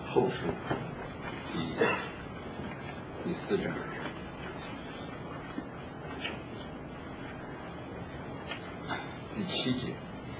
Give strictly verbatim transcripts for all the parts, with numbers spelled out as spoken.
后书第第四章。第七节，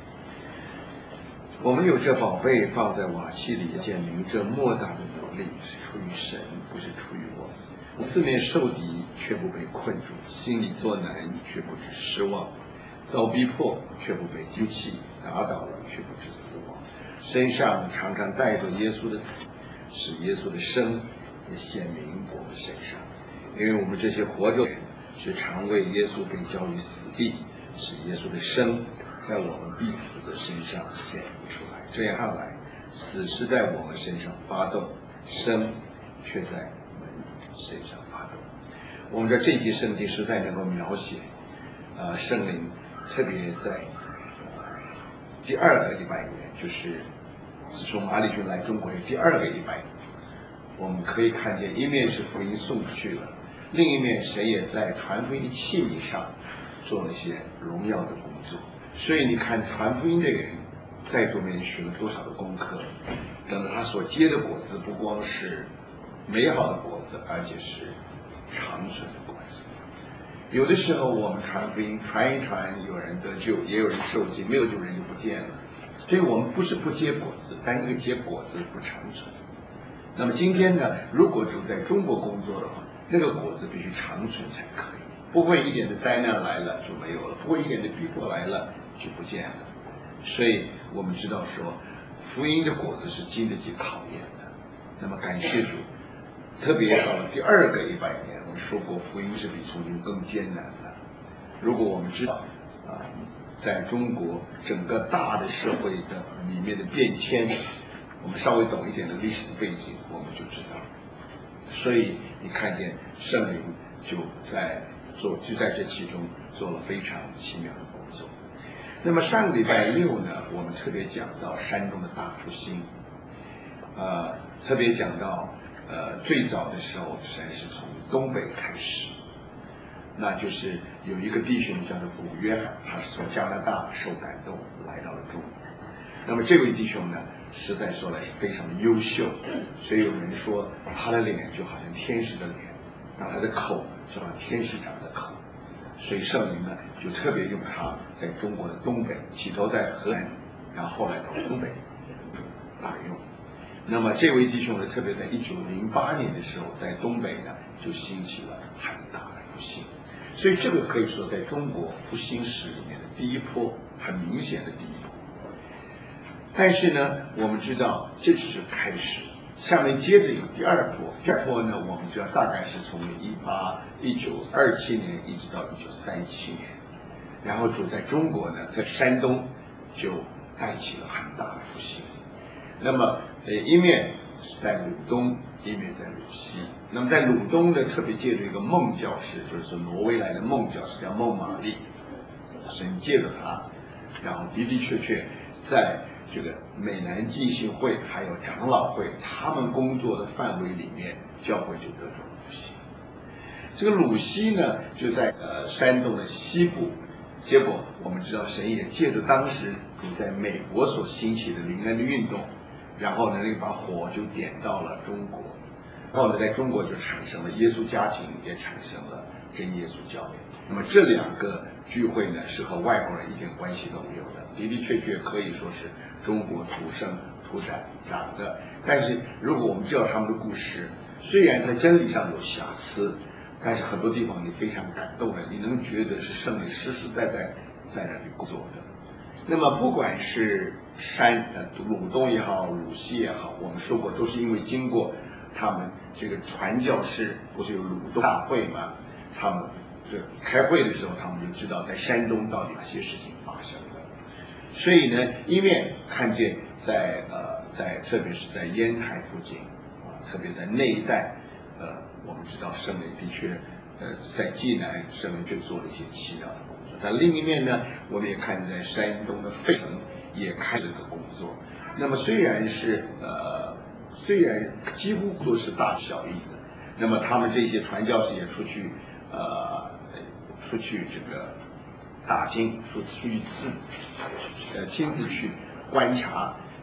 我们有这宝贝放在瓦器里，显明这莫大的能力是出于神，不是出于我们。四面受敌，却不被困住；心里作难，却不致失望；遭逼迫，却不被丢弃；打倒了，却不致死亡。身上常常带着耶稣的死，使耶稣的生也显明我们身上。因为我们这些活着的人，是常为耶稣被交于死地，使耶稣的生在我们必死的身上显明出来。这样看来，死是在我们身上发动，生却在我们身上发动。我们在这节圣经实在能够描写呃圣灵，特别在、呃、第二个礼拜里面，就是自从马里逊来中国的第二个礼拜，我们可以看见一面是福音送出去了，另一面神也在传福音的器皿上做了一些荣耀的工作。所以你看传福音的人在座面学了多少的功课，等到他所结的果子不光是美好的果子，而且是长存的果子。有的时候我们传福音传一传，有人得救，也有人受尽，没有救人就不见了。所以我们不是不结果子，但这个结果子不长存。那么今天呢，如果主在中国工作的话，那个果子必须长存才可以，不会一点的灾难来了就没有了，不会一点的逼迫来了就不见了。所以我们知道说，福音的果子是经得起考验的。那么感谢主，特别到了第二个一百年，我们说过福音是比从前更艰难的。如果我们知道啊，在中国整个大的社会的里面的变迁，我们稍微懂一点的历史背景，我们就知道。所以你看见圣灵就在做，就在这其中做了非常奇妙的工作。那么上个礼拜六呢，我们特别讲到山东的大复兴，呃，特别讲到呃最早的时候，实际上是从东北开始，那就是有一个弟兄叫做古约翰，他是从加拿大受感动来到了中国。那么这位弟兄呢，实在说来是非常的优秀，所以有人说他的脸就好像天使的脸，然后他的口就像天使长的口，所以圣灵呢就特别用他在中国的东北，起头在河南，然后后来到东北大用。那么这位弟兄呢，特别在一九零八年的时候，在东北呢就兴起了很大的复兴，所以这个可以说在中国复兴史里面的第一波，很明显的第一波。但是呢，我们知道这只是开始，下面接着有第二波。第二波呢，我们知道大概是从一八一九二七年一直到一九三七年，然后主在中国呢，在山东就带起了很大的复兴。那么呃，一面是在鲁东，一面在鲁西。那么在鲁东呢，特别借助一个孟教士，就是挪威来的孟教士，叫孟玛丽，神借着他，然后的的确确在这个美南浸信会还有长老会他们工作的范围里面，教会就得到了复兴。这个鲁西呢，就在呃山东的西部。结果我们知道，神也借着当时主在美国所兴起的灵恩的运动，然后呢，那把火就点到了中国，然后呢，在中国就产生了耶稣家庭，也产生了真耶稣教会。那么这两个聚会呢，是和外国人一点关系都没有的，的的确确可以说是中国土生土长长的。但是如果我们知道他们的故事，虽然在真理上有瑕疵，但是很多地方你非常感动的，你能觉得是圣灵实实在在在那里工作的。那么不管是山呃鲁东也好，鲁西也好，我们说过都是因为经过他们这个传教士，不是有鲁东大会吗？他们这开会的时候，他们就知道在山东到底哪些事情发生了。所以呢，一面看见在呃在特别是在烟台附近啊，特别在那一带，呃，我们知道圣灵的确呃在济南圣灵就做了一些奇妙的工作。但另一面呢，我们也看在山东的费城也开始这个工作。那么虽然是呃虽然几乎都是大小异的，那么他们这些传教士也出去呃出去这个打听，出去自呃亲自去观察，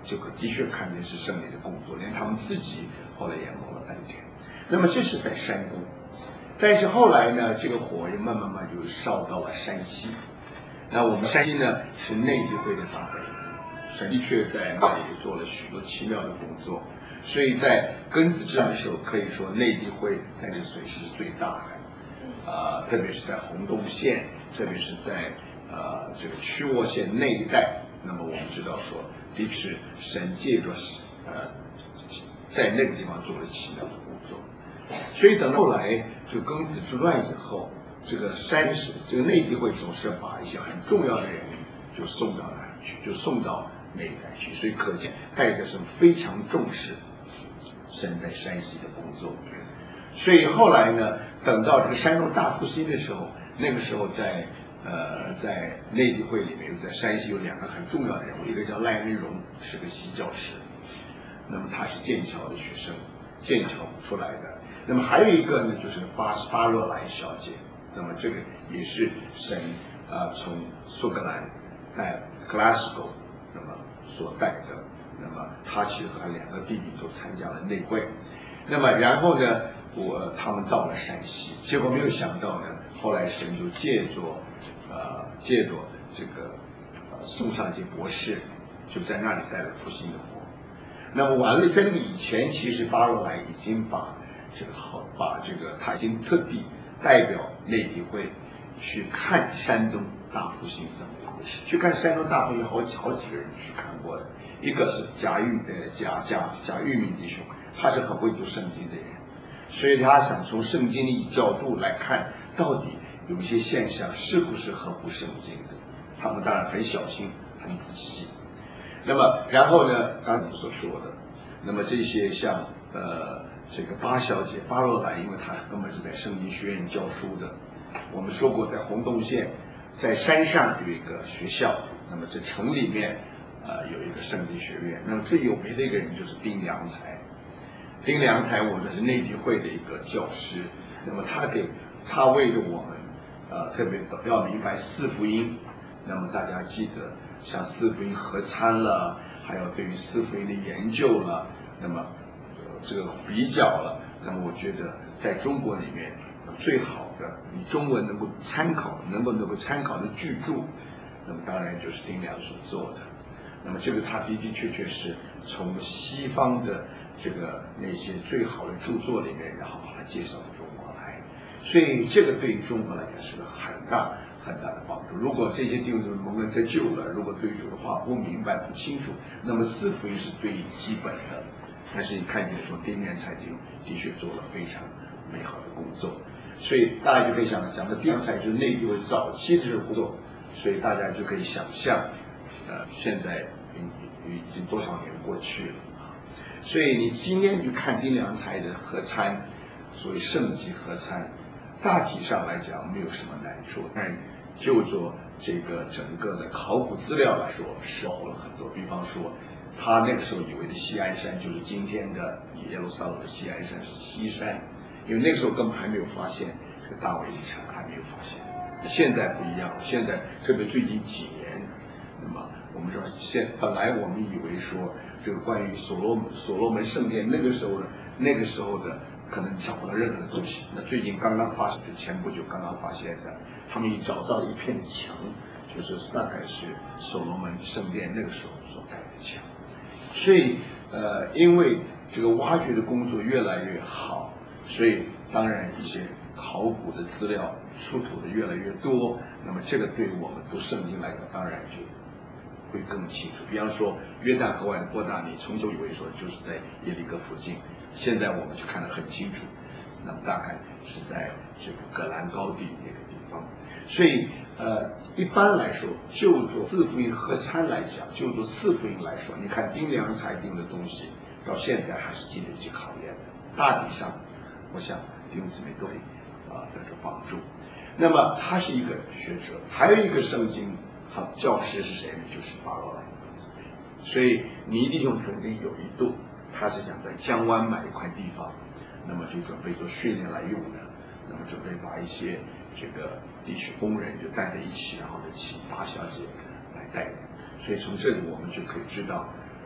这个的确看见是圣灵的工作，连他们自己后来也蒙了恩典。那么这是在山东，但是后来呢，这个火又慢慢慢就烧到了山西。那我们山西呢是内地会的大本营，神的确在那里做了许多奇妙的工作，所以在庚子之战的时候，可以说内地会在这水是最大的，啊、呃，特别是在洪洞县，特别是在呃这个曲沃县那一带。那么我们知道说，的确是神借着呃在那个地方做了奇妙的工作，所以等到后来就庚子之乱以后。这个山市，这个内地会总是把一些很重要的人就送到那儿去，就送到那一带去，所以可见戴德生非常重视神在山西的工作。所以后来呢，等到这个山东大复兴的时候，那个时候在呃在内地会里面，在山西有两个很重要的人物，一个叫赖恩荣，是个习教师，那么他是剑桥的学生，剑桥出来的。那么还有一个呢，就是巴巴若兰小姐。那么这个也是神啊、呃、从苏格兰带 Glasgow 那么所带的，那么他其实和他两个弟弟都参加了内会，那么然后呢，我他们到了山西，结果没有想到呢，后来神就借着呃借着这个呃宋尚杰博士就在那里带了复兴的火。那么完了，在那个以前，其实巴若兰已经把这个好把这个他已经特地代表内地会去看山东大复兴怎么一回事，去看山东大复兴好几好几个人去看过的，一个是贾玉呃贾贾贾玉明弟兄，他是很会读圣经的人，所以他想从圣经的角度来看，到底有一些现象是不是合乎圣经的，他们当然很小心很仔细。那么然后呢，刚才我们所说的，那么这些像呃这个巴小姐巴若兰，因为她根本是在圣经学院教书的。我们说过，在洪洞县，在山上有一个学校，那么在城里面呃有一个圣经学院。那么最有名的一个人就是丁良才。丁良才，我们是内地会的一个教师。那么他给他为了我们呃特别要明白四福音。那么大家记得，像四福音合参了，还有对于四福音的研究了，那么。这个比较了，那么我觉得在中国里面最好的，你中文能够参考，能不能够参考的巨著，那么当然就是丁良所做的。那么这个他的的确确是从西方的这个那些最好的著作里面，然后把它介绍到中国来，所以这个对于中国来讲是个很大很大的帮助。如果这些弟兄蒙恩得救了，如果对主的话不明白不清楚，那么四福音是最基本的。但是你看见说丁良才就的确做了非常美好的工作，所以大家就可以想讲的丁良才就是内地会早期的这个工作，所以大家就可以想象，呃，现在已已经多少年过去了啊，所以你今天去看丁良才的合参，所谓圣级合参，大体上来讲没有什么难处，但就做这个整个的考古资料来说，少了很多，比方说。他那个时候以为的西安山就是今天的耶路撒冷的西安山是西山，因为那个时候根本还没有发现这个大卫遗产，还没有发现。现在不一样，现在特别最近几年，那么我们说现本来我们以为说这个关于所罗门所罗门圣殿那个时候的那个时候的可能找不到任何的东西，那最近刚刚发现，前不久刚刚发现的，他们已找到了一片墙，就是大概是所罗门圣殿那个时候所盖的墙。所以呃，因为这个挖掘的工作越来越好，所以当然一些考古的资料出土的越来越多，那么这个对于我们读圣经来讲，当然就会更清楚。比方说约旦河外的波大尼，从头以为说就是在耶利哥附近，现在我们就看得很清楚，那么大概是在这个葛兰高地那个地方。所以呃，一般来说，就做四福音合参来讲，就做四福音来说，你看丁良才定的东西，到现在还是经得起考验的。大体上，我想弟兄姊妹都会啊得到帮助。那么他是一个学者，还有一个圣经好教师是谁呢？就是巴罗兰。所以倪弟兄曾经有一度，他是想在江湾买一块地方，那么就准备做训练来用的，那么准备把一些这个地区工人就带在一起，然后就请大小姐来带领。所以从这里我们就可以知道，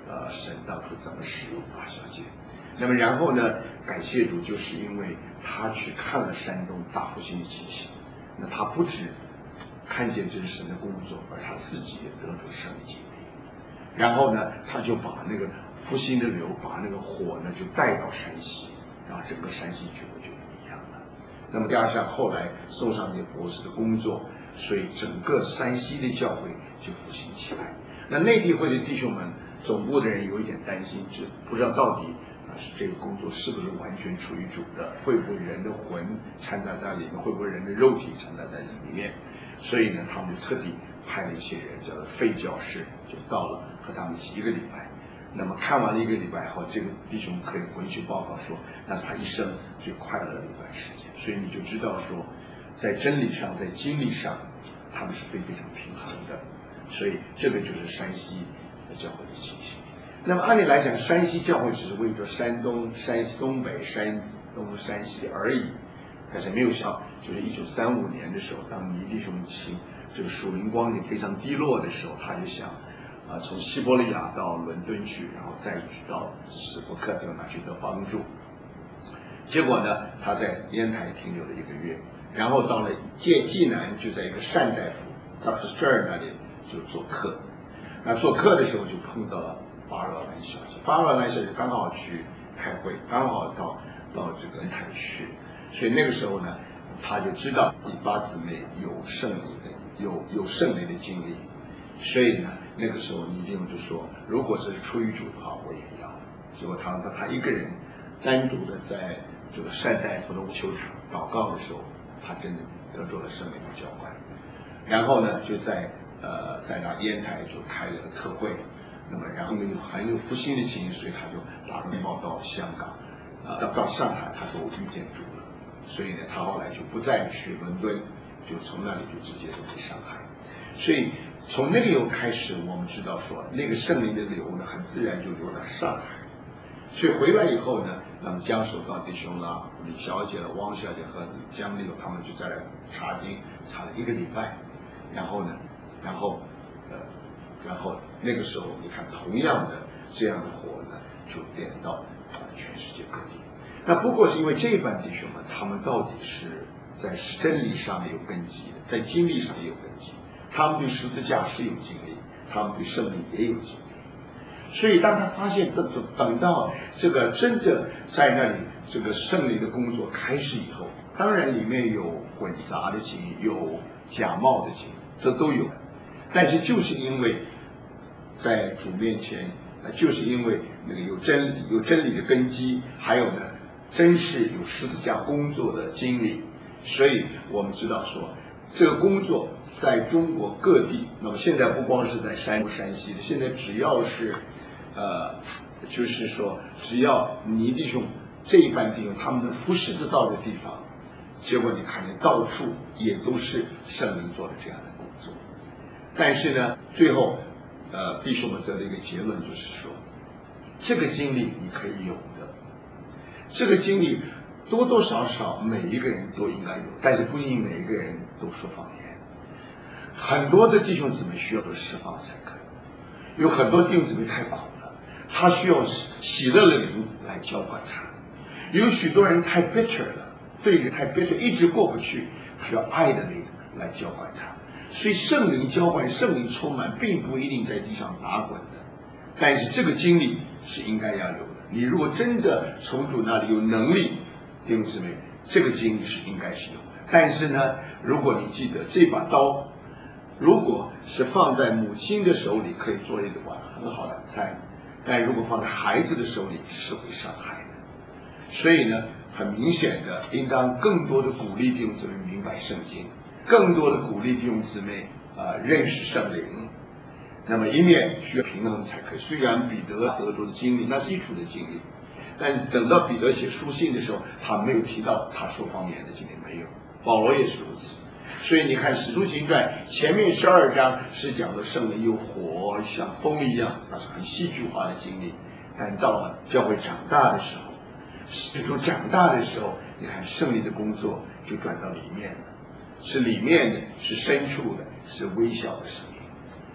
呃神当初怎么使用八小节。那么然后呢，感谢主，就是因为他去看了山东大复兴的情形，那他不止看见这是神的工作，而他自己也得着神的经历。然后呢，他就把那个复兴的流，把那个火呢就带到山西，然后整个山西全部就不一样了。那么加上后来宋尚节博士的工作，所以整个山西的教会就复兴起来。那内地会的弟兄们，总部的人有一点担心，就不知道到底啊是这个工作是不是完全出于主的，会不会人的魂掺杂在里面，会不会人的肉体掺杂在里面？所以呢，他们就特地派了一些人，叫做废教士，就到了和他们一起一个礼拜。那么看完了一个礼拜后，这个弟兄可以回去报告说，那是他一生最快乐的一段时间。所以你就知道说，在真理上，在经历上，他们是非非常平衡的。所以这个就是山西的教会的情形。那么按理来讲，山西教会只是为着山东、山西东北、山东、山西而已。但是没有想到，就是一九三五年的时候，当倪弟兄亲这个属灵光景非常低落的时候，他就想啊、呃，从西伯利亚到伦敦去，然后再到史伯克这个哪去得帮助。结果呢，他在烟台停留了一个月，然后到了界济南，就在一个单大夫 doctor Stern 那里就做客。那做客的时候就碰到了巴若兰小姐，巴若兰小姐刚好去开会，刚好到到这个烟台去。所以那个时候呢，他就知道第八姊妹有圣灵的，有有圣灵的经历，所以呢，那个时候倪弟兄就说，如果是出于主的话，我也要。结果他他一个人单独的在这个单大夫的球场祷告的时候，他真的得到了圣灵的浇灌。然后呢，就在呃在那烟台就开了个特会，那么然后有很有复兴的情绪，所以他就打个报到香港，啊、呃、到到上海，他都遇见主了。所以呢，他后来就不再去伦敦，就从那里就直接走去上海。所以从那个以后开始，我们知道说，那个圣灵的流呢，很自然就流到上海。所以回来以后呢，那么江守道弟兄啦、李小姐了、汪小姐和江丽友他们就在那查经查了一个礼拜，然后呢，然后呃，然后那个时候你看，同样的这样的火呢，就点到啊全世界各地。那不过是因为这一班弟兄们，他们到底是在真理上有根基的，在经历上也有根基，他们对十字架是有经历，他们对圣灵也有经历。所以当他发现等等到这个真正在那里这个圣灵的工作开始以后，当然里面有混杂的经历，有假冒的经历，这都有。但是就是因为在主面前，就是因为那个有真理、有真理的根基，还有呢。真是有十字架工作的经历，所以我们知道说，这个工作在中国各地，那么现在不光是在山东、山西的，现在只要是呃，就是说，只要倪弟兄这一班弟兄他们的服侍得到的地方，结果你看见到处也都是圣灵做的这样的工作。但是呢，最后呃，弟兄们得了一个结论，就是说，这个经历你可以有的。这个经历多多少少每一个人都应该有，但是不一定每一个人都说方言。很多的弟兄姊妹需要的释放才可以，有很多弟兄姊妹太苦了，他需要喜乐的灵来浇灌他；有许多人太 bitter 了，对人太 bitter， 一直过不去，需要爱的灵来浇灌他。所以圣灵浇灌、圣灵充满，并不一定在地上打滚的，但是这个经历是应该要有的。你如果真的从主那里有能力，弟兄姊妹，这个经历是应该是有的。但是呢，如果你记得这把刀，如果是放在母亲的手里，可以做一碗很好的菜，但如果放在孩子的手里，是会伤害的。所以呢，很明显的，应当更多的鼓励弟兄姊妹明白圣经，更多的鼓励弟兄姊妹啊、呃、认识圣灵。那么一面需要平衡才可以。虽然彼得得着的经历那是基础的经历，但等到彼得写书信的时候，他没有提到他说方言的经历，没有。保罗也是如此。所以你看《使徒行传》前面十二章是讲的圣灵有火像风一样，那是很戏剧化的经历。但到了教会长大的时候，使徒长大的时候，你看圣灵的工作就转到里面了，是里面的，是深处的，是微小的声音。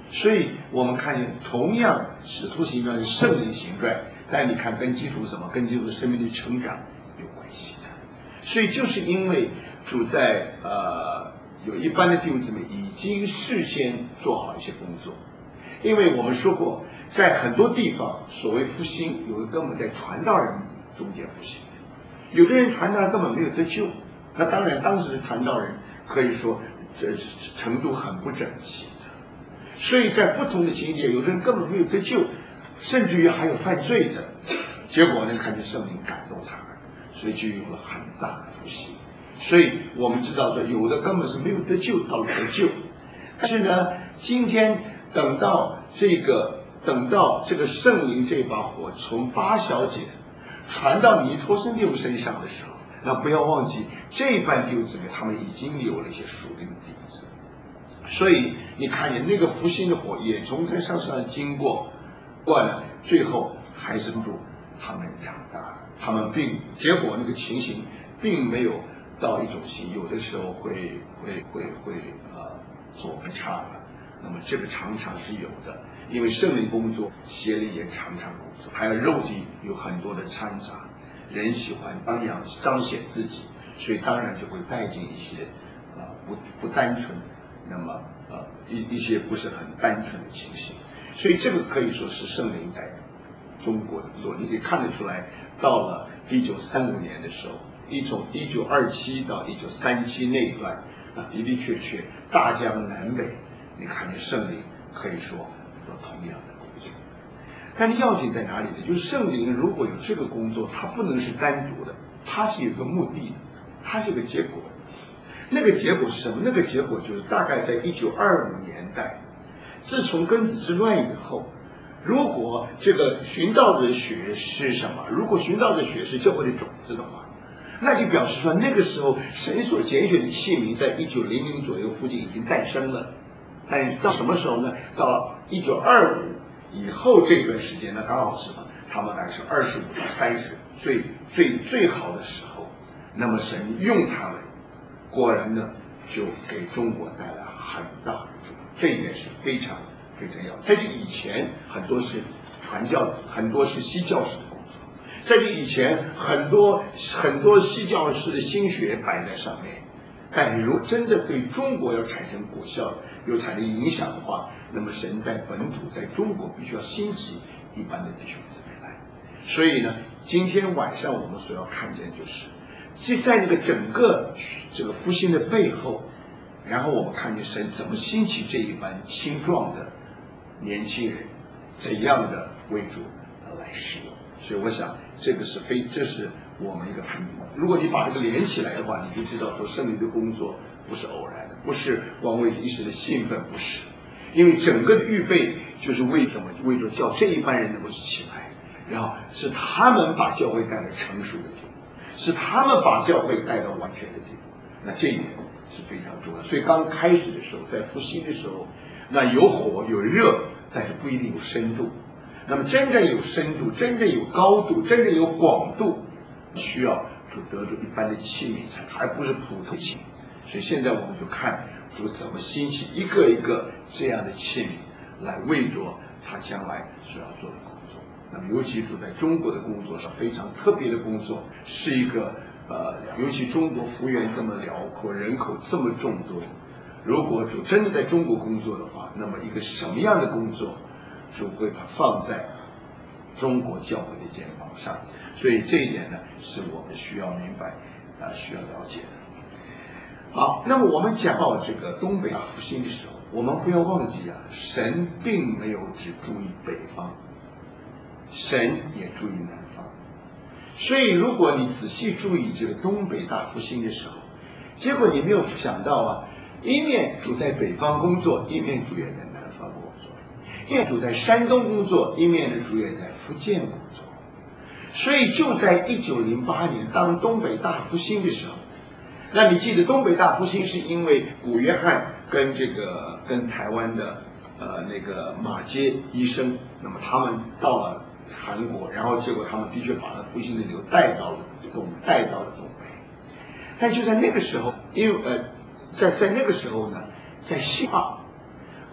所以我们看见同样使徒行传是圣灵行传，但你看跟基督什么，跟基督生命的成长有关系的。所以就是因为主在呃有一般的弟兄姊妹已经事先做好一些工作，因为我们说过，在很多地方所谓复兴，有的根本在传道人中间复兴，有的人传道人根本没有得救。那当然当时的传道人可以说这程度很不整齐的，所以在不同的情节，有的人根本没有得救，甚至于还有犯罪的，结果呢看见圣灵感动他们，所以就有了很大的复兴。所以我们知道说，有的根本是没有得救到了得救，但是呢，今天等到这个等到这个圣灵这把火从八小姐传到尼托生弟兄身上的时候，那不要忘记这班弟兄姊妹他们已经有了一些属灵的底子，所以你看见那个复兴的火也从他身上经过，过了，最后还是帮助他们长大，他们并结果那个情形并没有到一种形，有的时候会会会会呃走得差了，那么这个常常是有的，因为圣灵工作协力也常常工作，还有肉体有很多的掺杂，人喜欢张扬彰显自己，所以当然就会带进一些啊、呃、不不单纯，那么呃一一些不是很单纯的情形，所以这个可以说是圣灵在中国的做，你可以看得出来，到了一九三五年的时候。一从一九二七到一九三七那一段啊，的的确确大江南北，你看见圣灵可以说有同样的工作。但是要紧在哪里呢？就是圣灵如果有这个工作，它不能是单独的，它是有个目的的，它是有个结果。那个结果是什么？那个结果就是大概在一九二五年代，自从庚子之乱以后，如果这个寻道的血是什么？如果寻道的血是教会的种子的话，那就表示说，那个时候神所拣选的器皿，在一九零零左右附近已经诞生了。但是到什么时候呢？到一九二五以后这段时间呢，刚好是什么？他们还是二十五到三十最最最好的时候。那么神用他们，果然呢，就给中国带来很大的助力。这一点是非常非常要。在这以前，很多是传教，很多是西教士的工作。在这以前，很多很多西教士的心血摆在上面，但如果真的对中国要产生果效，有产生影响的话，那么神在本土，在中国必须要兴起一般的弟兄姊妹来。所以呢，今天晚上我们所要看见就是，是在那个整个这个复兴的背后，然后我们看见神怎么兴起这一班青壮的年轻人，怎样的为主来使用。所以我想这个是非，这是我们一个判断。如果你把这个连起来的话，你就知道说圣灵的工作不是偶然的，不是光为一时的兴奋，不是，因为整个的预备就是为什么？为着叫这一班人能够起来，然后是他们把教会带到成熟的地步，是他们把教会带到完全的地步。那这一点是非常重要。所以刚开始的时候，在复兴的时候，那有火有热，但是不一定有深度。那么真正有深度，真正有高度，真正有广度，需要主得着一般的器皿才，而不是普通器皿。所以现在我们就看主怎么兴起一个一个这样的器皿，来为着他将来所要做的工作。那么尤其主在中国的工作是非常特别的工作，是一个呃，尤其中国幅员这么辽阔，人口这么众多，如果主真的在中国工作的话，那么一个什么样的工作？主会把它放在中国教会的肩膀上，所以这一点呢，是我们需要明白啊、呃，需要了解的。好，那么我们讲到这个东北大复兴的时候，我们不要忘记啊，神并没有只注意北方，神也注意南方。所以，如果你仔细注意这个东北大复兴的时候，结果你没有想到啊，一面主在北方工作，一面主也在南方工作。一面主在山东工作，一面的主也在福建工作，所以就在一九零八年，当东北大复兴的时候，那你记得东北大复兴是因为古约翰跟这个跟台湾的呃那个马街医生，那么他们到了韩国，然后结果他们的确把那复兴的流带到了东带到了东北，但就在那个时候，因为呃在在那个时候呢，在西化。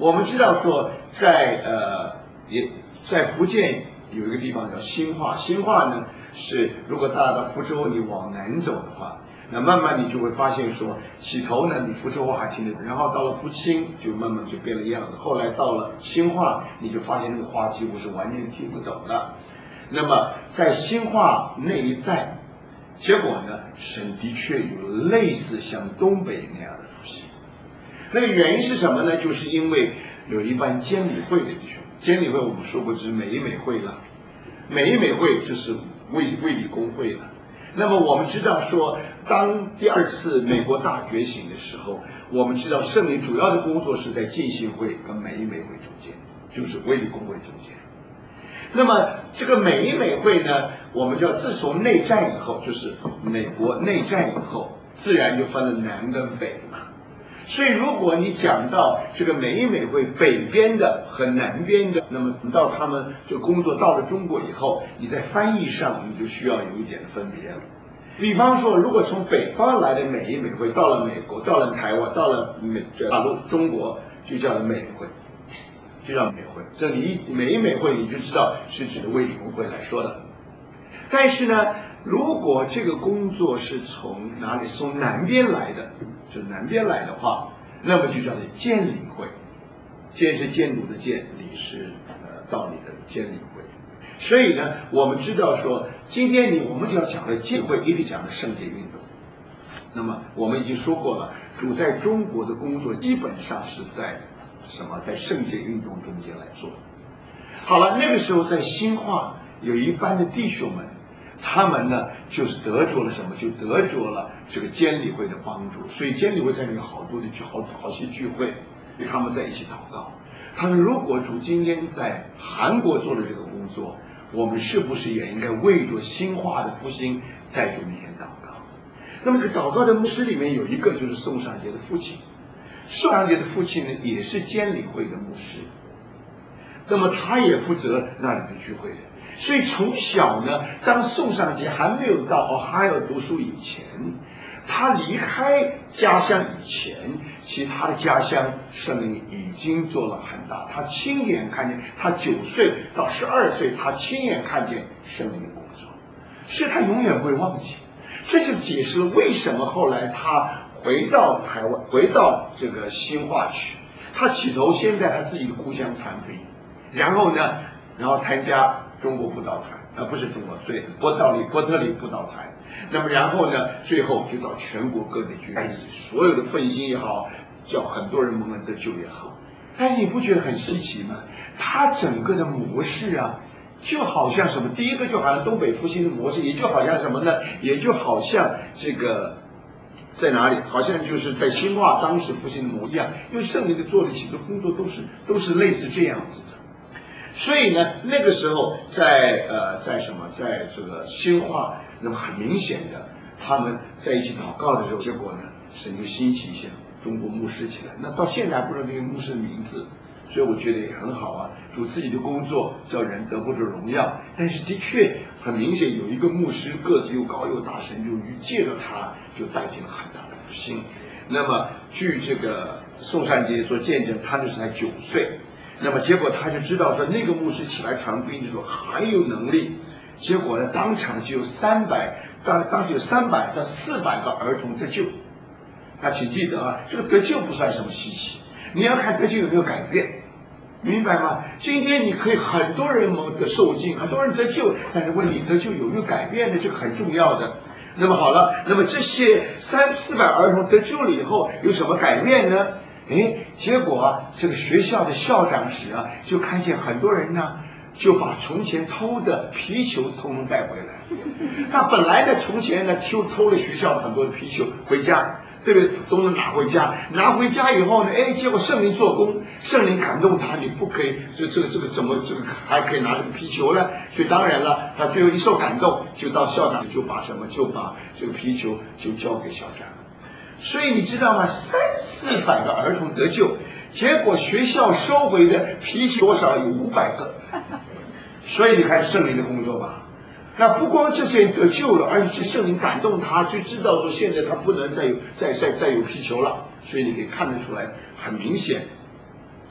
我们知道说在呃也在福建有一个地方叫兴化，兴化呢是如果大家到福州你往南走的话，那慢慢你就会发现说，起头呢你福州话还听得懂，然后到了福清就慢慢就变了样子，后来到了兴化你就发现那个话几乎是完全听不懂的。那么在兴化那一带，结果呢神的确有类似像东北那样的复兴。那个原因是什么呢？就是因为有一班监理会的弟兄，监理会我们说过就是美一美会了，美一美会就是卫卫理公会了。那么我们知道说，当第二次美国大觉醒的时候，我们知道圣灵主要的工作是在浸信会跟美一美会中间，就是卫理公会中间。那么这个美一美会呢，我们知道自从内战以后，就是美国内战以后，自然就分了南跟北嘛。所以如果你讲到这个美一美会北边的和南边的，那么到他们就工作到了中国以后，你在翻译上你就需要有一点分别了。比方说，如果从北方来的美一美会到了美国，到了台湾，到了美大陆中国，就叫做美会，就叫美会。这里美一美会你就知道是指的卫理公会来说的。但是呢，如果这个工作是从哪里从南边来的，就南边来的话，那么就叫做监理会。监是监督的监，理是呃道理的监理会。所以呢，我们知道说，今天你我们就要讲的监会，一定讲的圣洁运动。那么我们已经说过了，主在中国的工作基本上是在什么，在圣洁运动中间来做。好了，那个时候在兴化有一班的弟兄们，他们呢就是得着了什么，就得着了这个监理会的帮助。所以监理会上面有好多的聚好好些聚会，他们在一起祷告。他们如果主今天在韩国做的这个工作，我们是不是也应该为着兴化的复兴在主面前祷告？那么这个祷告的牧师里面有一个就是宋尚杰的父亲，宋尚杰的父亲呢也是监理会的牧师，那么他也负责那里的聚会的。所以从小呢，当宋尚杰还没有到 Ohio 读书以前，他离开家乡以前，其实他的家乡圣灵已经做了很大，他亲眼看见，他九岁到十二岁，他亲眼看见圣灵的工作，所以他永远不会忘记。这就解释了为什么后来他回到台湾，回到这个兴化去，他起头先在他自己的故乡传福音，然后呢，然后参加中国布道团，呃，不是中国，对，波道里波特里布道团。那么然后呢，最后就到全国各地去，所有的奋兴也好，叫很多人蒙恩得救也好。但是你不觉得很稀奇吗？他整个的模式啊，就好像什么？第一个就好像东北复兴的模式，也就好像什么呢？也就好像这个在哪里？好像就是在兴化当时复兴的模一样，因为圣灵的做的许多工作都是都是类似这样子的。所以呢，那个时候在呃在什么，在这个兴化，那么很明显的，他们在一起祷告的时候，结果呢，神就兴起一些中国牧师起来。那到现在还不知道这个牧师的名字，所以我觉得也很好啊。主自己的工作叫人得不着荣耀，但是的确很明显有一个牧师个子又高又大，神就借着他就带进了很大的复兴。那么据这个宋尚杰所见证，他就是才九岁。那么结果他就知道说，那个牧师起来传福音的时候很有能力，结果呢，当场就有三百，当当时有三百到四百个儿童得救。那请记得啊，这个得救不算什么稀奇，你要看得救有没有改变，明白吗？今天你可以很多人蒙的受尽，很多人得救，但是问你得救有没有改变呢？这个很重要的。那么好了，那么这些三四百儿童得救了以后有什么改变呢？哎，结果啊，这个学校的校长室啊，就看见很多人呢，就把从前偷的皮球通通带回来。那本来呢，从前呢，偷偷了学校很多的皮球回家，这个都能拿回家。拿回家以后呢，哎，结果圣灵做工，圣灵感动他，你不可以，这这个这个怎么这个还可以拿这个皮球呢？所以当然了，他最后一受感动，就到校长就把什么，就把这个皮球就交给校长。所以你知道吗？三四百个儿童得救，结果学校收回的皮球多少有五百个。所以你看圣灵的工作吧。那不光这些人得救了，而且圣灵感动他，就知道说现在他不能再有再再再有皮球了。所以你可以看得出来，很明显，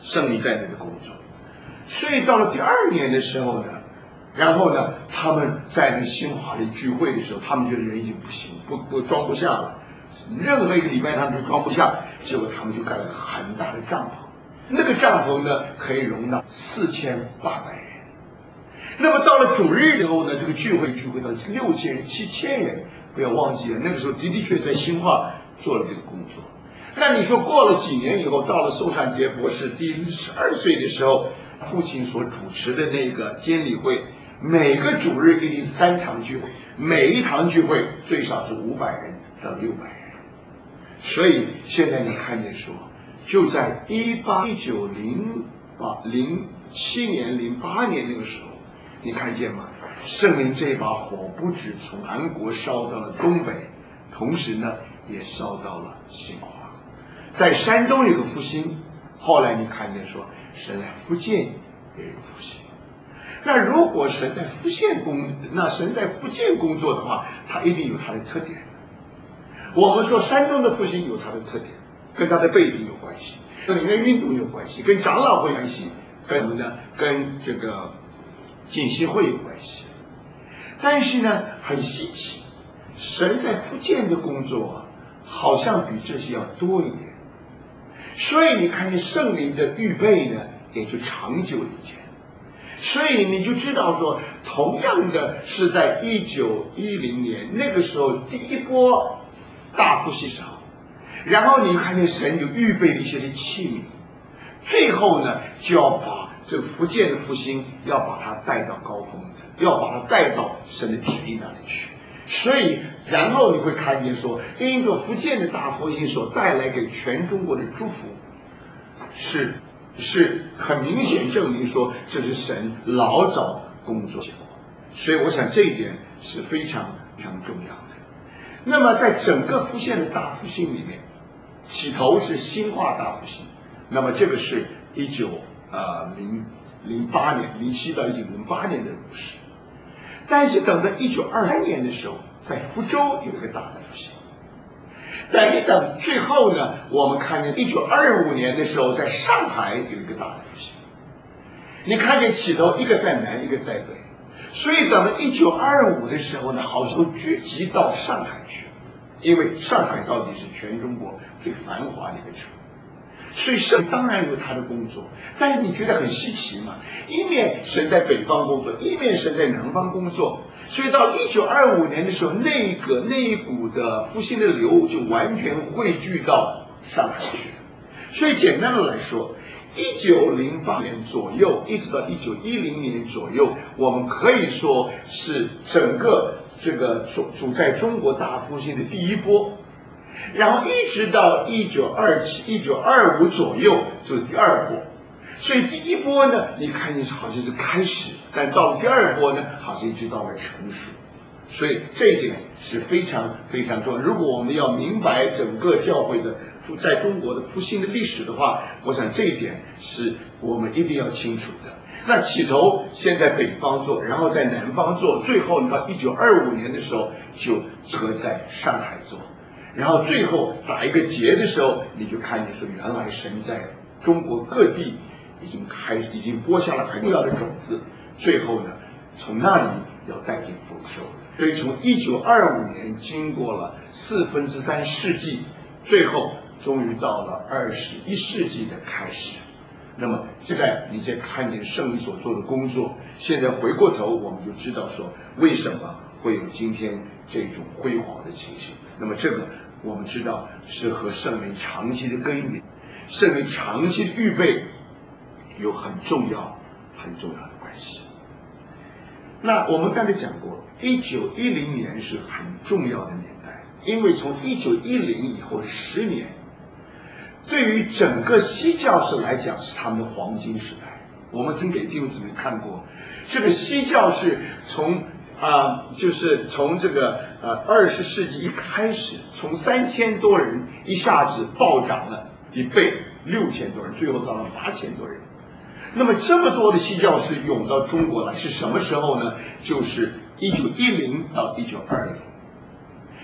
圣灵在那个工作。所以到了第二年的时候呢，然后呢，他们在那个新华里聚会的时候，他们觉得人已经不行，不不装不下了，任何一个礼拜他们都装不下，结果他们就盖了很大的帐篷，那个帐篷呢可以容纳四千八百人。那么到了主日以后呢，这个聚会聚会到六千人、七千人，不要忘记了，那个时候的的确在新化做了这个工作。那你说过了几年以后，到了宋善杰博士第十二岁的时候，父亲所主持的那个监理会，每个主日一定三场聚会，每一场聚会最少是五百人到六百人。所以现在你看见说，就在一八一九零八零七年零八年那个时候，你看见吗？圣灵这把火不止从南国烧到了东北，同时呢也烧到了新华。在山东有个复兴，后来你看见说神在福建也有复兴。那如果神在福建工，那神在福建工作的话，他一定有他的特点。我们说山东的复兴有它的特点，跟它的背景有关系，跟里面运动有关系，跟长老会有关系，跟什么呢？跟这个浸信会有关系。但是呢，很稀奇，神在福建的工作好像比这些要多一点。所以你看见圣灵的预备呢，也就长久一些。所以你就知道说，同样的是在一九一零年那个时候，第一波大复兴时候，然后你看见神就预备了一些的器皿，最后呢就要把这个福建的复兴要把它带到高峰，要把它带到神的旨意那里去。所以然后你会看见说，因着福建的大复兴所带来给全中国的祝福，是是很明显证明说这是神老早工作结果。所以我想这一点是非常非常重要的。那么在整个福建的大复兴里面，起头是兴化大复兴，那么这个是一九呃零零八年零七到一九零八年的故事。但是等到一九二三年的时候，在福州有一个大的复兴。等一等，最后呢，我们看见一九二五年的时候，在上海有一个大的复兴。你看见起头一个在南，一个在北，所以等到一九二五的时候呢，好像聚集到上海去，因为上海到底是全中国最繁华的一个城。所以神当然有他的工作，但是你觉得很稀奇吗？一面神在北方工作，一面神在南方工作。所以到一九二五年的时候，那个那一股的复兴的流就完全汇聚到上海去。所以简单的来说，一九零八年左右一直到一九一零年左右，我们可以说是整个这个主主在中国大复兴的第一波。然后一直到一九二七、一九二五左右就是第二波，所以第一波呢，你看见好像是开始，但到了第二波呢，好像就到了成熟。所以这一点是非常非常重要。如果我们要明白整个教会的在中国的复兴的历史的话，我想这一点是我们一定要清楚的。那起头先在北方做，然后在南方做，最后到一九二五年的时候就合在上海做。然后最后打一个结的时候，你就看见说，原来神在中国各地已经开始，已经播下了很重要的种子，最后呢，从那里要带进丰收。所以从一九二五年经过了四分之三世纪，最后终于到了二十一世纪的开始。那么现在你再看见圣灵所做的工作，现在回过头我们就知道说，为什么会有今天这种辉煌的情形。那么这个我们知道是和圣灵长期的耕耘，圣灵长期的预备有很重要很重要的关系。那我们刚才讲过，一九一零年是很重要的年代，因为从一九一零以后十年，对于整个西教士来讲是他们的黄金时代。我们曾给弟兄姊妹看过，这个西教士从啊、呃，就是从这个呃二十世纪一开始，从三千多人一下子暴涨了一倍，六千多人，最后到了八千多人。那么这么多的西教士涌到中国来，是什么时候呢？就是一九一零到一九二零。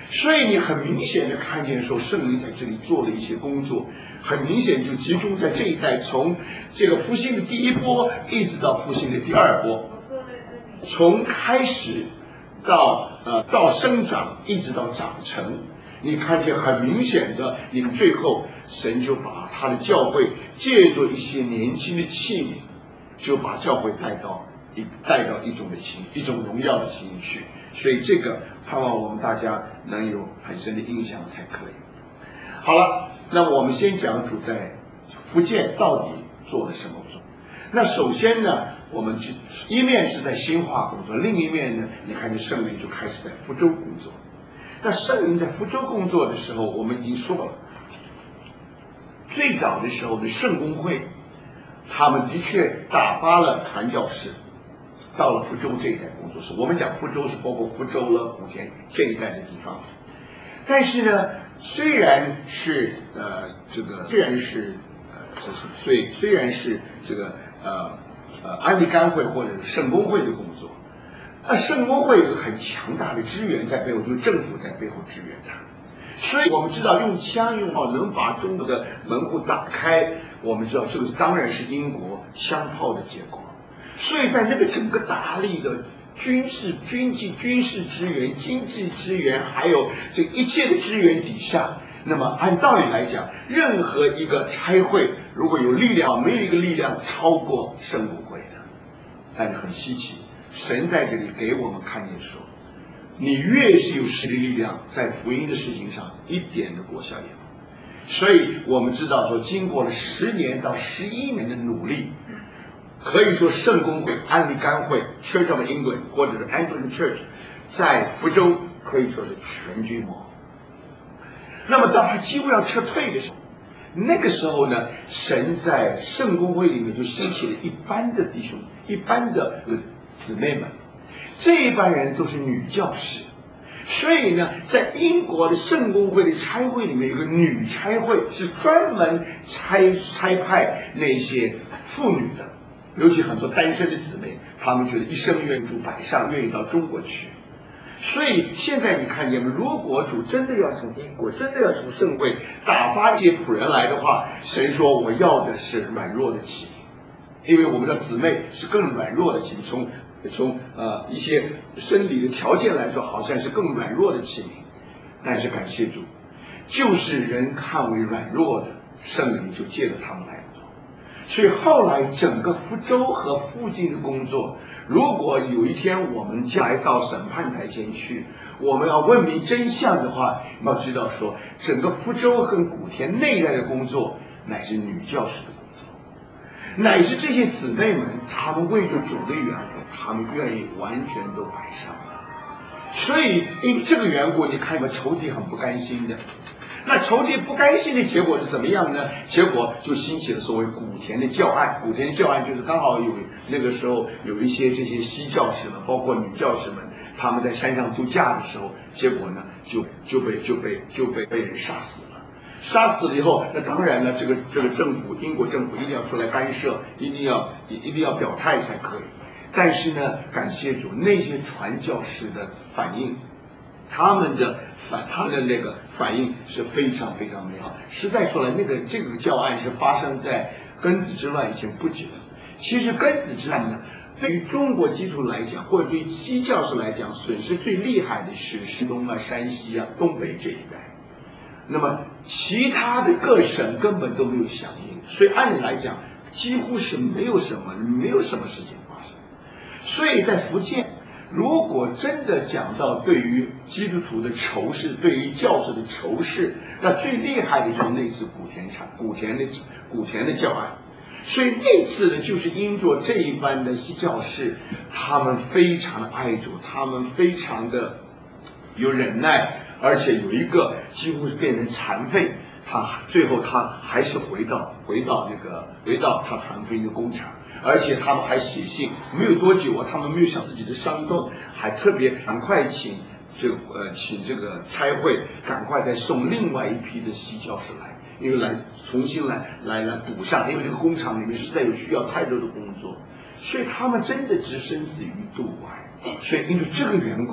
所以你很明显的看见说，圣灵在这里做了一些工作，很明显就集中在这一代，从这个复兴的第一波一直到复兴的第二波，从开始到呃到生长一直到长成，你看见很明显的，你们最后神就把他的教会借着一些年轻的器皿，就把教会带到一带到一种的情一种荣耀的情形去。所以这个盼望我们大家能有很深的印象才可以。好了，那我们先讲主在福建到底做了什么工作。那首先呢，我们去一面是在兴化工作，另一面呢，你看见圣灵就开始在福州工作。那圣灵在福州工作的时候，我们已经说了，最早的时候的圣公会，他们的确打发了传教士到了福州这一带工作室。我们讲福州是包括福州了、莆田这一带的地方。但是呢，虽然是呃这个虽然是呃就是虽虽然是这个呃呃安利干会或者是圣公会的工作，那圣公会有很强大的支援在背后，就是政府在背后支援它。所以我们知道用枪用炮能把中国的门户打开，我们知道这个当然是英国枪炮的结果。所以在那个整个大力的军事、军纪、军事支援、经济支援，还有这一切的支援底下，那么按道理来讲，任何一个差会如果有力量，没有一个力量超过圣公会的。但是很稀奇，神在这里给我们看见说，你越是有实力力量，在福音的事情上一点的果效也没有。所以我们知道说，经过了十年到十一年的努力，可以说圣公会、安利干会 Church of England 或者是 Anglican Church 在福州可以说是全军覆没。那么当他几乎要撤退的时候，那个时候呢，神在圣公会里面就兴起了一班的弟兄，一班的姊妹们，这一班人都是女教士。所以呢，在英国的圣公会的差会里面有个女差会，是专门差差派那些妇女的，尤其很多单身的姊妹，她们觉得一生愿主百上，愿意到中国去。所以现在你看见，如果主真的要从英国，真的要从圣会打发一些仆人来的话，神说我要的是软弱的器皿，因为我们的姊妹是更软弱的器皿，从从呃一些生理的条件来说，好像是更软弱的器皿。但是感谢主，就是人看为软弱的，圣灵就借着他们来做。所以后来整个福州和附近的工作，如果有一天我们将来到审判台前去，我们要问明真相的话，要知道说，整个福州和莆田内外的工作，乃是女教师的工作，乃是这些姊妹们，她们为着主的缘故，她们愿意完全都摆上了。所以因这个缘故，你看吧，仇敌很不甘心的。那仇敌不甘心的结果是怎么样呢？结果就兴起了所谓莆田的教案。莆田的教案就是刚好有那个时候有一些这些西教士们，包括女教士们，他们在山上度假的时候，结果呢就就被就被就被被人杀死了。杀死了以后，那当然呢，这个这个政府，英国政府一定要出来干涉，一定要一定要表态才可以。但是呢，感谢主，那些传教士的反应，他们的反他们的那个反应是非常非常美好。实在说来，那个这个教案是发生在庚子之乱以前不久。其实庚子之乱呢，对于中国基督徒来讲，或者对于西教士来讲，损失最厉害的是山东啊、山西啊、东北这一带。那么其他的各省根本都没有响应，所以按理来讲，几乎是没有什么没有什么事情发生。所以在福建，如果真的讲到对于基督徒的仇视，对于教士的仇视，那最厉害的就是那次莆田场莆田的莆田的教案。所以那次呢，就是因着这一班的西教士，他们非常的爱主，他们非常的有忍耐，而且有一个几乎是变成残废，他最后他还是回到回到那个回到他传福音的工厂。而且他们还写信，没有多久啊，他们没有想自己的伤痛，还特别赶快请这个呃请这个差会赶快再送另外一批的西教士来，因为来重新来来来补上，因为这个工厂里面实在有需要太多的工作，所以他们真的置生死于度外。所以因为这个缘故，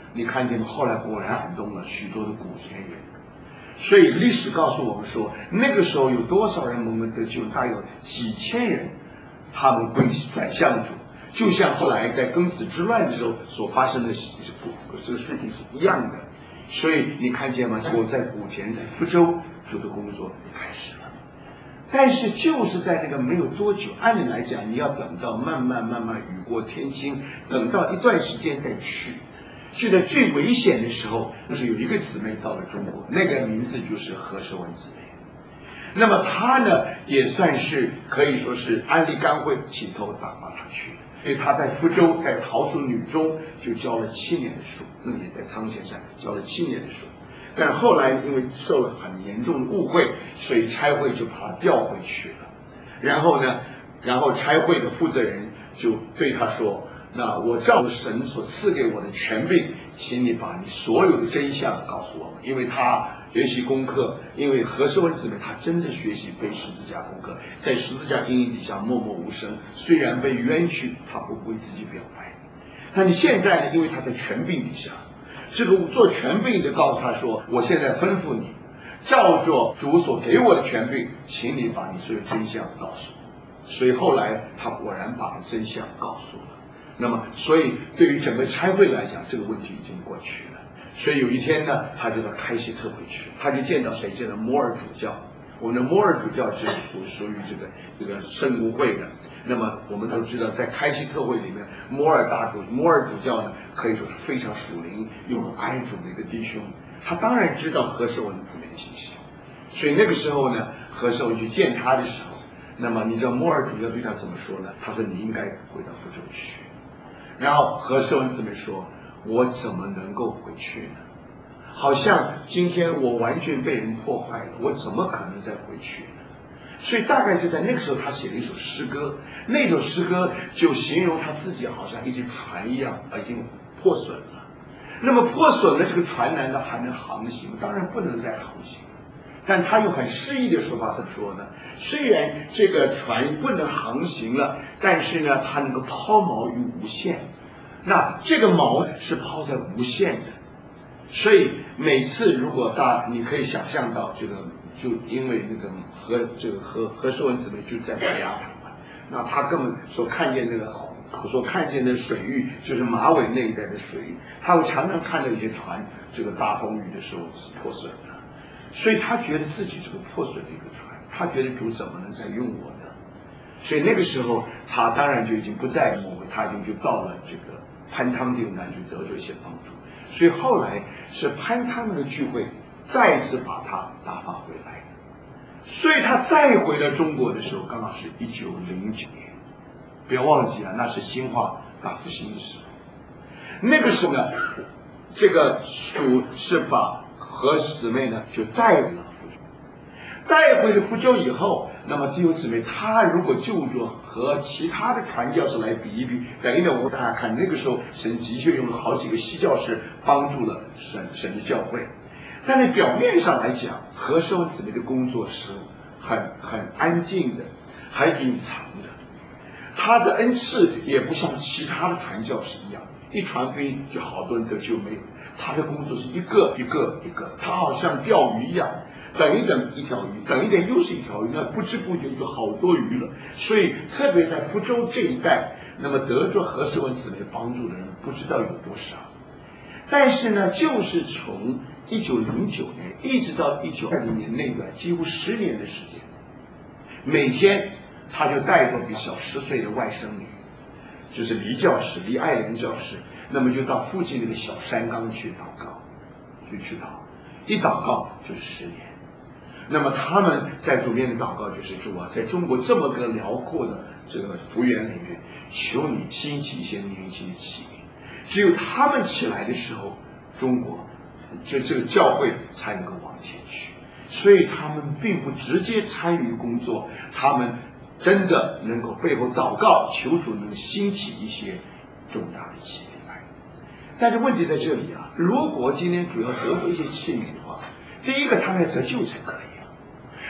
你看见吗？后来果然感动了许多的古田人。所以历史告诉我们说，那个时候有多少人蒙恩得救？大有几千人，他们归转向主，就像后来在庚子之乱的时候所发生的这个事情是一样的。所以你看见吗？我在古田，在福州，主的工作开始了。但是就是在那个没有多久，按理来讲，你要等到慢慢慢慢雨过天晴，等到一段时间再去。就在最危险的时候，就是有一个姊妹到了中国，那个名字就是何寿文姊妹。那么她呢，也算是可以说是安利干会起头打发她去，所以她在福州，在桃树女中就教了七年的书，那么也在苍前山教了七年的书。但是后来因为受了很严重的误会，所以差会就把她调回去了。然后呢，然后差会的负责人就对她说，那我照着神所赐给我的权柄，请你把你所有的真相告诉我们。因为他学习功课，因为何寿文姊妹她真的学习背十字架功课，在十字架阴影底下默默无声，虽然被冤屈，她不为自己表白。但你现在呢，因为她在权柄底下，这个做权柄的告诉她说，我现在吩咐你，照着主所给我的权柄，请你把你所有真相告诉我。所以后来她果然把真相告诉了。那么，所以对于整个差会来讲，这个问题已经过去了。所以有一天呢，他就到开西特会去，他就见到谁？见到摩尔主教。我们的摩尔主教是属属于这个这个圣公会的。那么我们都知道，在开西特会里面，摩尔大主摩尔主教呢，可以说是非常属灵又爱主的一个弟兄。他当然知道何寿文姊妹的信息，所以那个时候呢，何寿文去见他的时候，那么你知道摩尔主教对他怎么说呢？他说你应该回到福州去。然后何寿文姊妹说，我怎么能够回去呢？好像今天我完全被人破坏了，我怎么可能再回去呢？所以大概就在那个时候，他写了一首诗歌，那首诗歌就形容他自己好像一只船一样，已经破损了。那么破损了，这个船难道还能航行？当然不能再航行。但他用很诗意的说法怎么说呢？虽然这个船不能航行了，但是呢，它能够抛锚于无限。那这个锚是抛在无限的，所以每次如果大你可以想象到这个，就因为那个和这个和和寿文姊妹就在白鸭潭嘛，那他根本所看见那个所看见的水域就是马尾那一带的水域，他会常常看到一些船这个大风雨的时候是破损的。所以他觉得自己是个破损的一个船，他觉得主怎么能再用我呢？所以那个时候他当然就已经不在魔会，他已经就到了这个潘汤地那去得着一些帮助。所以后来是潘汤的聚会再次把他打发回来，所以他再回到中国的时候，刚好是一九零九年。不要忘记啊，那是新化大复兴的时候。那个时候呢，这个主是把何姊妹呢就带回了福州，带回了福州以后，那么弟兄姊妹，他如果就着和其他的传教士来比一比，等于呢，我们大家看那个时候，神的确用了好几个西教士帮助了神神的教会。但是表面上来讲，何寿文姊妹的工作是很很安静的，很隐藏的。他的恩赐也不像其他的传教士一样，一传福音就好多人得救，没有。他的工作是一个一个一个，他好像钓鱼一样，等一等一条鱼，等一等又是一条鱼，那不知不觉就好多鱼了。所以特别在福州这一带，那么得着何寿文姊妹帮助的人不知道有多少。但是呢，就是从一九零九年一直到一九二零年那段几乎十年的时间，每天他就带着比小十岁的外甥女，就是黎教士黎爱莲教士，那么就到附近那个小山冈去祷告，就去祷，一祷告就是十年。那么他们在主面的祷告就是主啊，在中国这么个辽阔的这个幅员里面，求你兴起一些年轻的起灵，只有他们起来的时候，中国就这个教会才能够往前去。所以他们并不直接参与工作，他们真的能够背后祷告，求主能兴起一些重大的器皿来。但是问题在这里啊，如果今天主要得着一些器皿的话，第一个他们要得救才可以啊。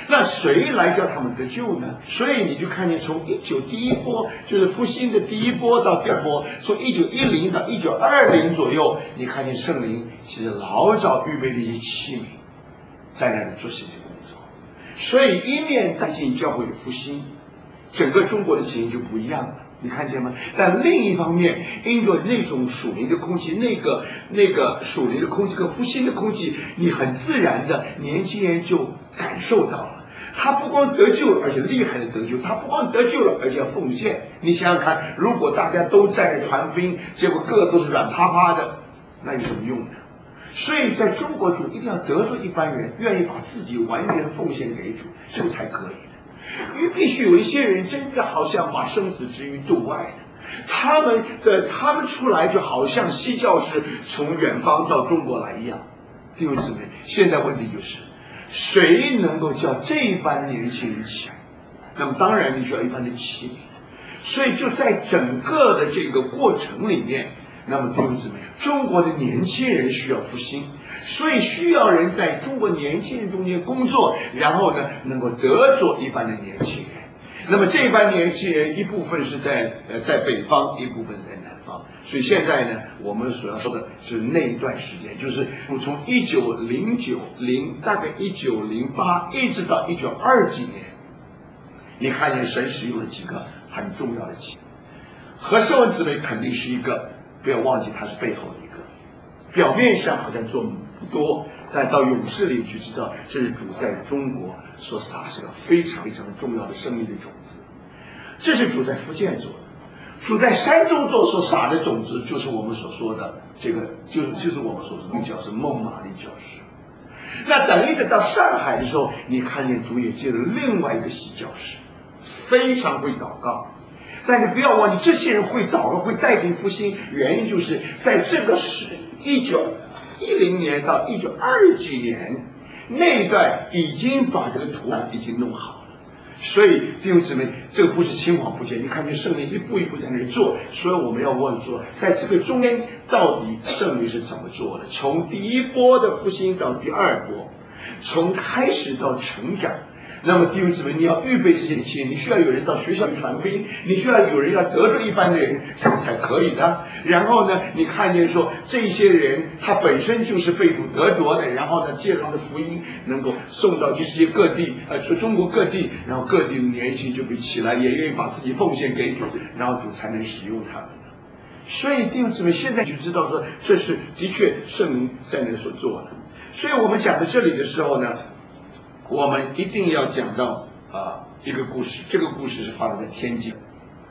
那谁来叫他们得救呢？所以你就看见从一九第一波就是复兴的第一波到第二波，从一九一零到一九二零左右，你看见圣灵其实老早预备了一些器皿，在那里做这些工作。所以一面带进教会的复兴，整个中国的情形就不一样了。你看见吗？但另一方面，因着那种属灵的空气，那个那个属灵的空气和复兴的空气，你很自然的年轻人就感受到了。他不光得救了，而且厉害的得救。他不光得救了，而且要奉献。你想想看，如果大家都在传福音，结果个个都是软趴趴的，那有什么用呢？所以在中国主一定要得罪一般人，愿意把自己完全奉献给主，这个才可以。因为必须有一些人真的好像把生死之于度外的，他们的他们出来就好像西教士从远方到中国来一样。弟兄姊妹，现在问题就是谁能够叫这班年轻人起来？那么当然你需要一般的器皿。所以就在整个的这个过程里面，那么弟兄姊妹，中国的年轻人需要复兴。所以需要人在中国年轻人中间工作，然后呢能够得着一般的年轻人。那么这班年轻人一部分是在呃在北方，一部分在南方。所以现在呢，我们所要说的是那一段时间，就是从一九零九零大概一九零八一直到一九二几年，你看见神使用了几个很重要的器皿。和圣文姊妹肯定是一个，不要忘记他是背后的一个。表面上好像做不多，但到勇士里去知道，这是主在中国所撒下的非常非常重要的生命的种子。这是主在福建做的，主在山中做所撒的种子，就是我们所说的这个，就就是我们所说的教是孟玛利教士。那等一等到上海的时候，你看见主也接了另外一个洗教士，非常会祷告。但是不要忘记，这些人会祷告，会带领复兴，原因就是在这个时一九一零年到一九二几年那一段已经把这个图案已经弄好了。所以弟兄姊妹，这个不是青黄不接，你看见圣灵一步一步在那里做。所以我们要问说，在这个中间到底圣灵是怎么做的？从第一波的复兴到第二波，从开始到成长。那么弟兄姊妹，你要预备这些一切，你需要有人到学校去传福音，你需要有人要得罪一般的人，这才可以的。然后呢，你看见说这些人他本身就是被主得着的，然后呢，借着他的福音能够送到世界各地，呃，中国各地，然后各地的年轻就会起来，也愿意把自己奉献给主，然后主才能使用他们。所以弟兄姊妹，现在就知道说，这是的确圣灵在那所做的。所以我们讲到这里的时候呢，我们一定要讲到啊一个故事，这个故事是发生在天津。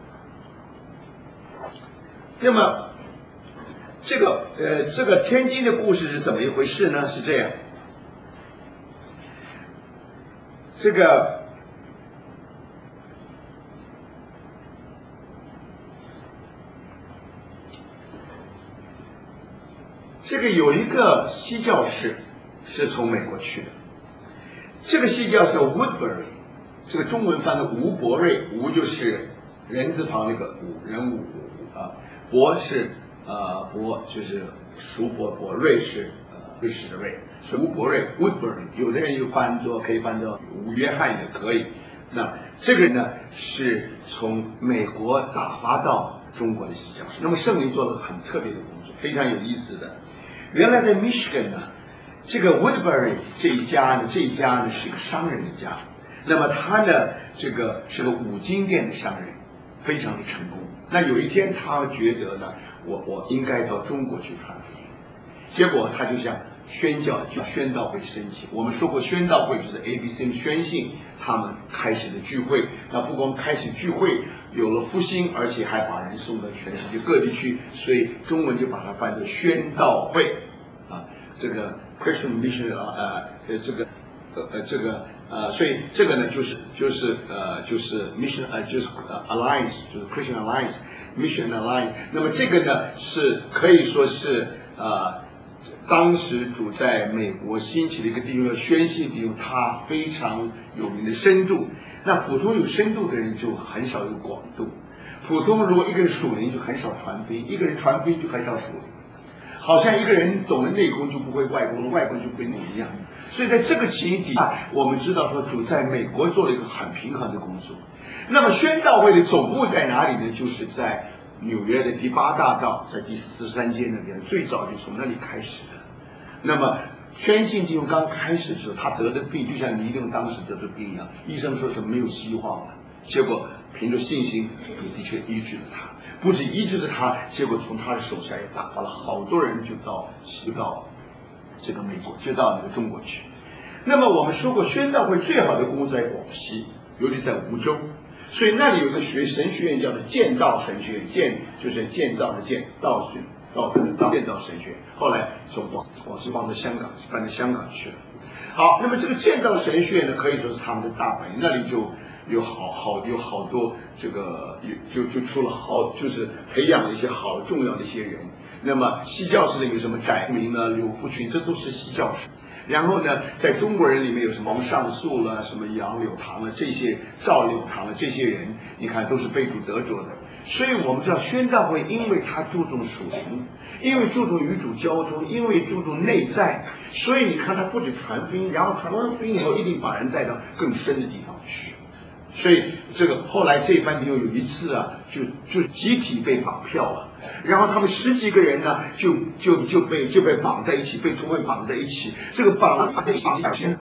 那么这个呃这个天津的故事是怎么一回事呢？是这样，这个这个有一个西教士是从美国去的。这个戏叫做 Woodbury， 这个中文翻的吴伯瑞，吴就是人字旁那个吴，人吴啊，伯是呃伯就是叔伯伯，瑞是呃瑞士的瑞，是吴伯瑞 Woodbury， 有的人又翻作可以翻作吴约翰也可以。那这个呢是从美国打发到中国的戏教士，那么圣灵做了很特别的工作，非常有意思的。原来在 Michigan 呢，这个 Woodbury 这一家呢，这一家呢是一个商人的家，那么他呢这个是个五金店的商人，非常的成功。那有一天他觉得呢，我我应该到中国去传福音，结果他就向宣教就宣道会申请。我们说过宣道会就是 A B C 宣信他们开始的聚会，那不光开始聚会有了复兴，而且还把人送到全世界各地去，所以中文就把它翻作宣道会啊，这个 Christian Mission 啊呃这个呃呃这个呃所以这个呢就是就是呃就是 Mission 呃就是 Alliance 就是 Christian Alliance Mission Alliance， 那么这个呢是可以说是呃当时主在美国兴起的一个地方，宣信地方，他非常有名的深度。那普通有深度的人就很少有广度。普通如果一个人属灵就很少传福音，一个人传福音就很少属灵。 好像一个人懂了内功就不会外功，外功就不会内一样。所以在这个情形底下，我们知道说主在美国做了一个很平衡的工作。那么宣道会的总部在哪里呢？就是在纽约的第八大道，在第十三街那边，最早就从那里开始的。那么宣信金刚开始的时候，他得的病就像倪定当时得的病一样，医生说是没有希望了，结果凭着信心也的确医治了他，不止医治了他，结果从他的手下也打发了好多人就到西到这个美国，就到那个中国去。那么我们说过，宣道会最好的工作在广西，尤其在梧州，所以那里有个学神学院叫做建道神学院，建就是建造的建，道是道的道，建造神学院。后来从广广西搬到香港，搬到香港去了。好，那么这个建造神学院呢，可以说是他们的大本营，那里就有好好有好多这个有就就出了好，就是培养了一些好重要的一些人。那么西教士里有什么翟明呢、柳福群，这都是西教士。然后呢，在中国人里面有什么王上素了、什么杨柳堂了，这些赵柳堂了，这些人，你看都是被主得着的。所以我们知道宣道会，因为他注重属灵，因为注重与主交通，因为注重内在，所以你看他不止传福音，然后传完福音以后，一定把人带到更深的地方去。所以这个后来这班弟兄有一次啊，就就集体被绑票了，然后他们十几个人呢，就就就被就被绑在一起，被同会绑在一起，这个绑绑在一起。